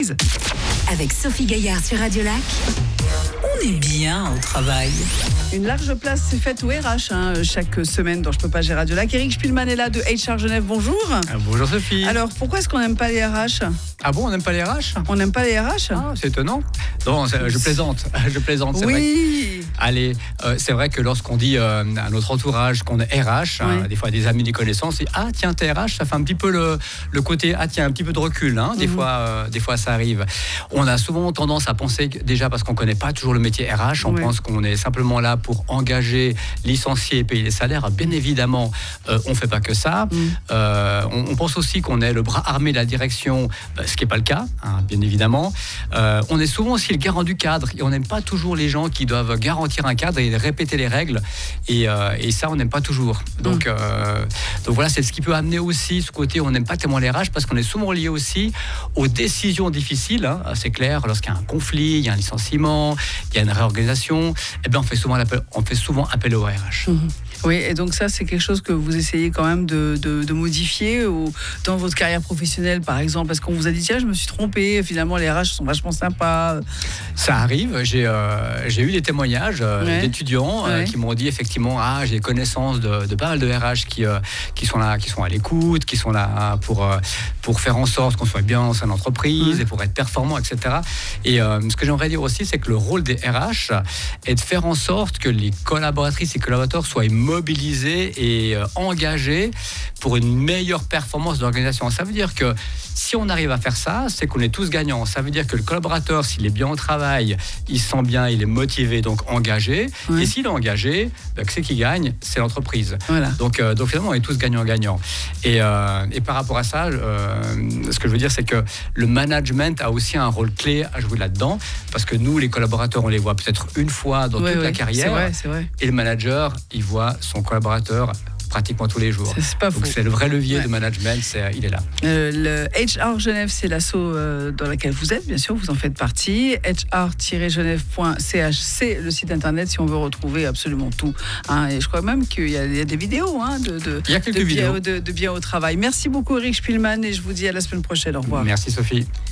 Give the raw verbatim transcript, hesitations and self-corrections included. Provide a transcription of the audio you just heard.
Avec Sophie Gaillard sur Radio Lac, on est bien au travail. Une large place s'est faite au R H hein, chaque semaine dans Je peux pas gérer Radio Lac. Eric Spielmann est là de H R Genève, bonjour. Ah, bonjour Sophie. Alors pourquoi est-ce qu'on n'aime pas les R H ? Ah bon, on n'aime pas les R H ? On n'aime pas les R H ? Ah, c'est étonnant. Non, c'est- je plaisante, je plaisante, c'est vrai. Oui. Allez, euh, c'est vrai que lorsqu'on dit euh, à notre entourage qu'on est R H, hein, Oui. des fois des amis, des connaissances, et ah tiens t'es R H, ça fait un petit peu le, le côté ah tiens un petit peu de recul, hein, des Mhm. fois, euh, des fois ça arrive. On a souvent tendance à penser que, déjà parce qu'on connaît pas toujours le métier R H, on Oui. pense qu'on est simplement là pour engager, licencier et payer les salaires. Bien évidemment, euh, on fait pas que ça. Mhm. Euh, on, on pense aussi qu'on est le bras armé de la direction, euh, ce qui n'est pas le cas, hein, bien évidemment. Euh, on est souvent aussi le garant du cadre et on n'aime pas toujours les gens qui doivent garantir un cadre et répéter les règles. Et, euh, et ça, on n'aime pas toujours. Donc, euh, donc voilà, c'est ce qui peut amener aussi ce côté, on n'aime pas tellement les R H parce qu'on est souvent lié aussi aux décisions difficiles. Hein, c'est clair, lorsqu'il y a un conflit, il y a un licenciement, il y a une réorganisation, eh bien, on fait souvent appel, on fait souvent appel au R H. Mhm. Oui, et donc ça, c'est quelque chose que vous essayez quand même de, de, de modifier ou dans votre carrière professionnelle, par exemple, parce qu'on vous a dit, tiens, je me suis trompé, finalement, les R H sont vachement sympas. Ça arrive, j'ai euh, j'ai eu des témoignages euh, Ouais. d'étudiants euh, Ouais. qui m'ont dit effectivement ah j'ai connaissance de, de pas mal de R H qui euh, qui sont là, qui sont à l'écoute, qui sont là pour euh, pour faire en sorte qu'on soit bien dans son entreprise Ouais. et pour être performant, et cetera. Et euh, ce que j'aimerais dire aussi, c'est que le rôle des R H est de faire en sorte que les collaboratrices et collaborateurs soient mobilisés et euh, engagés pour une meilleure performance de l'organisation. Ça veut dire que si on arrive à faire ça, c'est qu'on est tous gagnants. Ça veut dire que le collaborateur, s'il est bien au travail, il se sent bien, il est motivé, donc engagé. Ouais. Et s'il est engagé, ben, c'est qui gagne, c'est l'entreprise. Voilà. Donc, euh, donc finalement, on est tous gagnants-gagnants. Et, euh, et par rapport à ça, euh, ce que je veux dire, c'est que le management a aussi un rôle clé à jouer là-dedans, parce que nous, les collaborateurs, on les voit peut-être une fois dans Ouais, toute ouais, la carrière. C'est vrai, c'est vrai. Et le manager, il voit son collaborateur pratiquement tous les jours. C'est, c'est pas faux. Donc c'est le vrai levier Ouais. de management, c'est, il est là. Euh, le H R Genève, c'est l'asso euh, dans laquelle vous êtes, bien sûr, vous en faites partie. h r tiret genève point c h, c'est le site internet si on veut retrouver absolument tout. Hein. Et je crois même qu'il y a, il y a des vidéos hein, de, de, Il y a quelques de, bien, vidéos. de, de bien au travail. Merci beaucoup Eric Spielmann et je vous dis à la semaine prochaine. Au revoir. Merci Sophie.